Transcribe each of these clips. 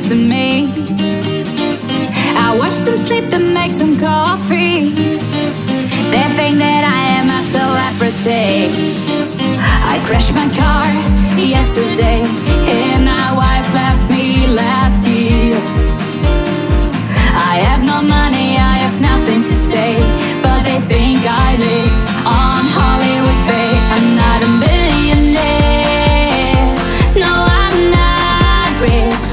next to me. I watch them sleep, then make some coffee. They think that I am a celebrity. I crashed my car yesterday, and my wife left me last year. I have no money, I have nothing to say, but they think I live on Hollywood Bay. I'm not a millionaire, no I'm not rich,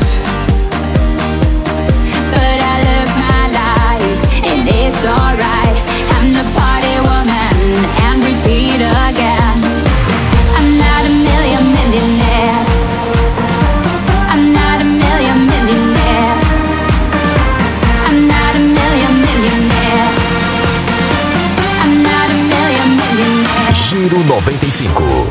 but I live my life and it's alright. I'm the party woman and repeat again. I'm not a millionaire. I'm not a millionaire. I'm not a millionaire. I'm not a millionaire. Giro 95.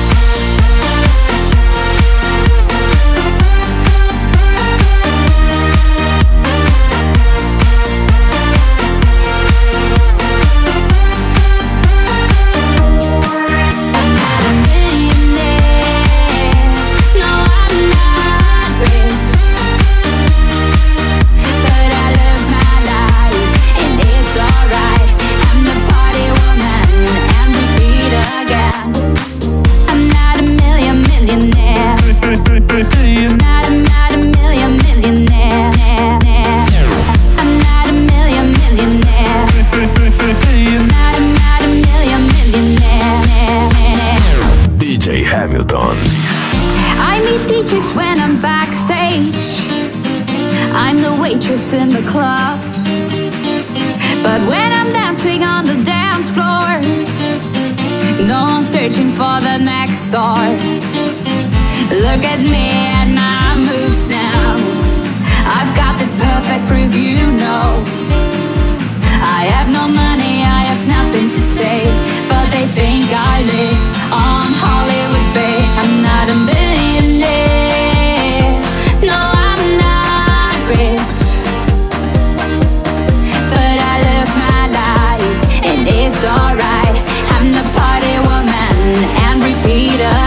DJ Hamilton. I meet DJs when I'm backstage. I'm the waitress in the club, but when I'm dancing on the dance floor, no, I'm searching for the next star. Look at me and my moves now. I've got the perfect proof, you know. I have no money, I have nothing to say, but they think I live on Hollywood Bay. I'm not a millionaire, no I'm not rich, but I live my life and it's alright. I'm the party woman and repeat again.